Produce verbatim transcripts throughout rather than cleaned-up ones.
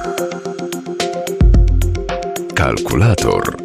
Kalkulator.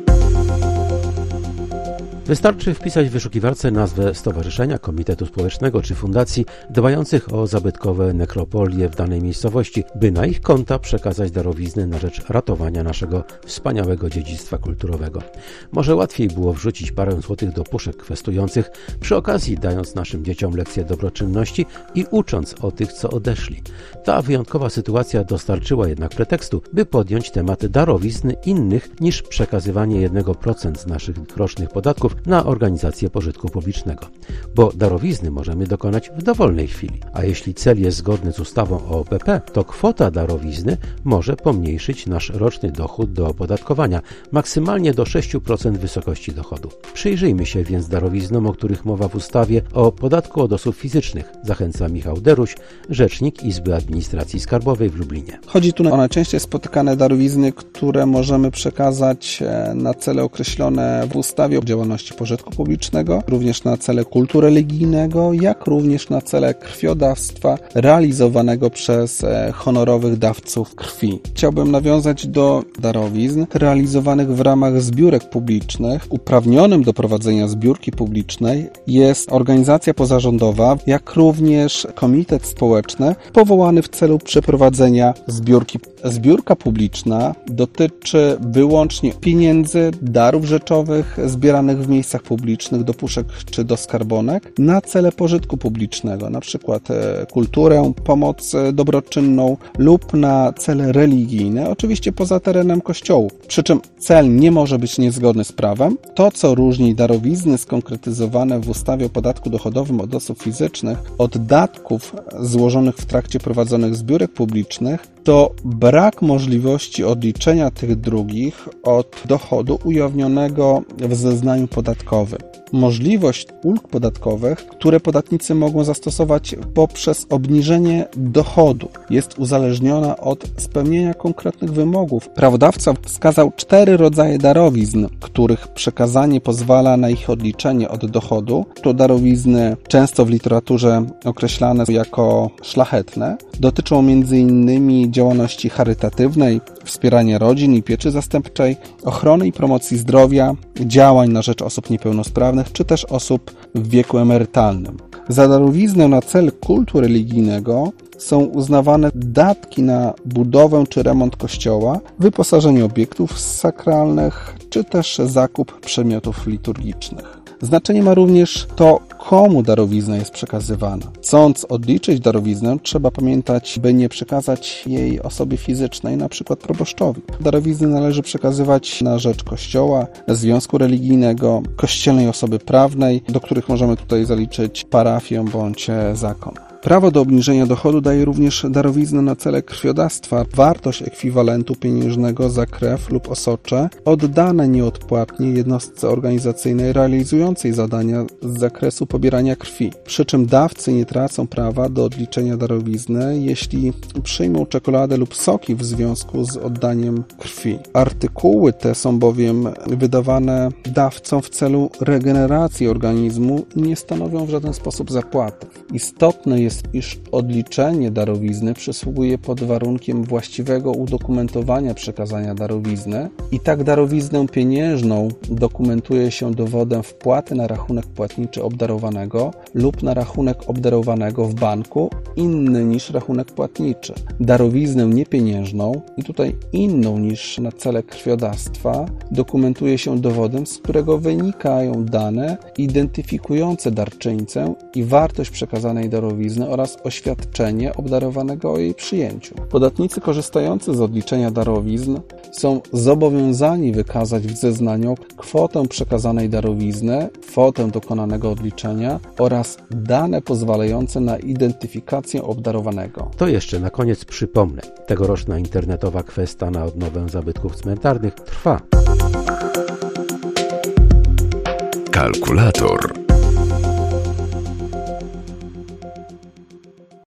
Wystarczy wpisać w wyszukiwarce nazwę stowarzyszenia, komitetu społecznego czy fundacji dbających o zabytkowe nekropolie w danej miejscowości, by na ich konta przekazać darowizny na rzecz ratowania naszego wspaniałego dziedzictwa kulturowego. Może łatwiej było wrzucić parę złotych do puszek kwestujących, przy okazji dając naszym dzieciom lekcję dobroczynności i ucząc o tych, co odeszli. Ta wyjątkowa sytuacja dostarczyła jednak pretekstu, by podjąć temat darowizny innych niż przekazywanie jednego procenta z naszych rocznych podatków na organizację pożytku publicznego, bo darowizny możemy dokonać w dowolnej chwili, a jeśli cel jest zgodny z ustawą o O P P, to kwota darowizny może pomniejszyć nasz roczny dochód do opodatkowania maksymalnie do sześć procent wysokości dochodu. Przyjrzyjmy się więc darowiznom, o których mowa w ustawie o podatku od osób fizycznych. Zachęca Michał Deruś, rzecznik Izby Administracji Skarbowej w Lublinie. Chodzi tu o najczęściej spotykane darowizny, które możemy przekazać na cele określone w ustawie o działalności pożytku publicznego, również na cele kultu religijnego, jak również na cele krwiodawstwa realizowanego przez honorowych dawców krwi. Chciałbym nawiązać do darowizn realizowanych w ramach zbiórek publicznych. Uprawnionym do prowadzenia zbiórki publicznej jest organizacja pozarządowa, jak również komitet społeczny powołany w celu przeprowadzenia zbiórki. Zbiórka publiczna dotyczy wyłącznie pieniędzy, darów rzeczowych zbieranych w miejscach publicznych, do puszek czy do skarbonek na cele pożytku publicznego, na przykład kulturę, pomoc dobroczynną lub na cele religijne, oczywiście poza terenem kościołów. Przy czym cel nie może być niezgodny z prawem. To, co różni darowizny skonkretyzowane w ustawie o podatku dochodowym od osób fizycznych od datków złożonych w trakcie prowadzonych zbiórek publicznych, to brak możliwości odliczenia tych drugich od dochodu ujawnionego w zeznaniu podatkowym. Możliwość ulg podatkowych, które podatnicy mogą zastosować poprzez obniżenie dochodu, jest uzależniona od spełnienia konkretnych wymogów. Prawodawca wskazał cztery rodzaje darowizn, których przekazanie pozwala na ich odliczenie od dochodu. To darowizny często w literaturze określane jako szlachetne. Dotyczą między innymi działalności charytatywnej, wspierania rodzin i pieczy zastępczej, ochrony i promocji zdrowia, działań na rzecz osób niepełnosprawnych czy też osób w wieku emerytalnym. Za darowiznę na cel kultu religijnego są uznawane datki na budowę czy remont kościoła, wyposażenie obiektów sakralnych czy też zakup przedmiotów liturgicznych. Znaczenie ma również to, komu darowizna jest przekazywana. Chcąc odliczyć darowiznę, trzeba pamiętać, by nie przekazać jej osobie fizycznej, np. proboszczowi. Darowizny należy przekazywać na rzecz kościoła, związku religijnego, kościelnej osoby prawnej, do których możemy tutaj zaliczyć parafię bądź zakon. Prawo do obniżenia dochodu daje również darowiznę na cele krwiodawstwa. Wartość ekwiwalentu pieniężnego za krew lub osocze oddane nieodpłatnie jednostce organizacyjnej realizującej zadania z zakresu pobierania krwi. Przy czym dawcy nie tracą prawa do odliczenia darowizny, jeśli przyjmą czekoladę lub soki w związku z oddaniem krwi. Artykuły te są bowiem wydawane dawcom w celu regeneracji organizmu i nie stanowią w żaden sposób zapłaty. Istotne jest, iż odliczenie darowizny przysługuje pod warunkiem właściwego udokumentowania przekazania darowizny i tak darowiznę pieniężną dokumentuje się dowodem wpłaty na rachunek płatniczy obdarowanego lub na rachunek obdarowanego w banku inny niż rachunek płatniczy. Darowiznę niepieniężną i tutaj inną niż na cele krwiodawstwa dokumentuje się dowodem, z którego wynikają dane identyfikujące darczyńcę i wartość przekazanej darowizny oraz oświadczenie obdarowanego o jej przyjęciu. Podatnicy korzystający z odliczenia darowizn są zobowiązani wykazać w zeznaniu kwotę przekazanej darowizny, kwotę dokonanego odliczenia oraz dane pozwalające na identyfikację obdarowanego. To jeszcze na koniec przypomnę. Tegoroczna internetowa kwesta na odnowę zabytków cmentarnych trwa. Kalkulator.